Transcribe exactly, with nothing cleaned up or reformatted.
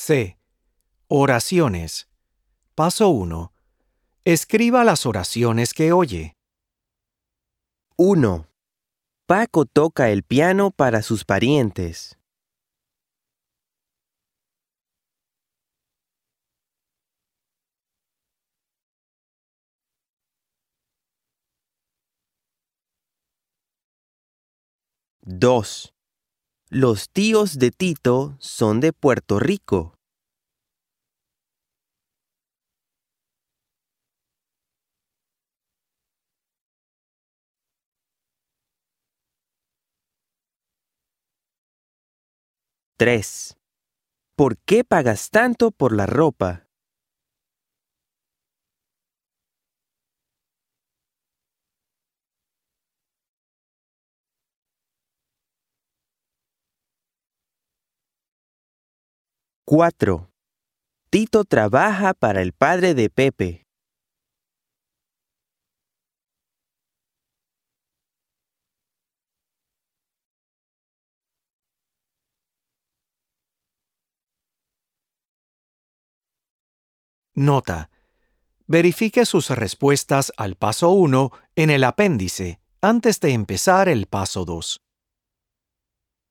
C. Oraciones. Paso uno. Escriba las oraciones que oye. uno. Paco toca el piano para sus parientes. dos. Los tíos de Tito son de Puerto Rico. tres. ¿Por qué pagas tanto por la ropa? cuatro. Tito trabaja para el padre de Pepe. Nota. Verifique sus respuestas al paso uno en el apéndice antes de empezar el paso dos.